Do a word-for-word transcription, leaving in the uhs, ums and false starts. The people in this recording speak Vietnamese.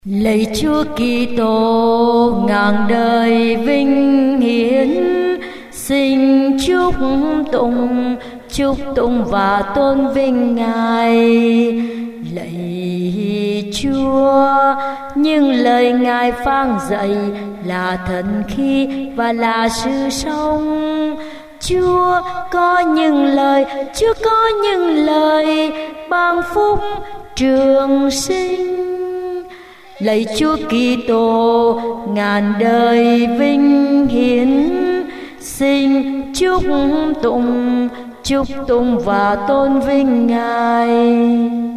Lạy Chúa Kitô ngàn đời vinh hiển, xin chúc tụng, chúc tụng và tôn vinh Ngài. Lạy Chúa, những lời Ngài phán dạy là thần khí và là sự sống. Chúa có những lời, Chúa có những lời ban phúc trường sinh. Lạy Chúa Kitô ngàn đời vinh hiển, xin chúc tụng, chúc tụng và tôn vinh Ngài.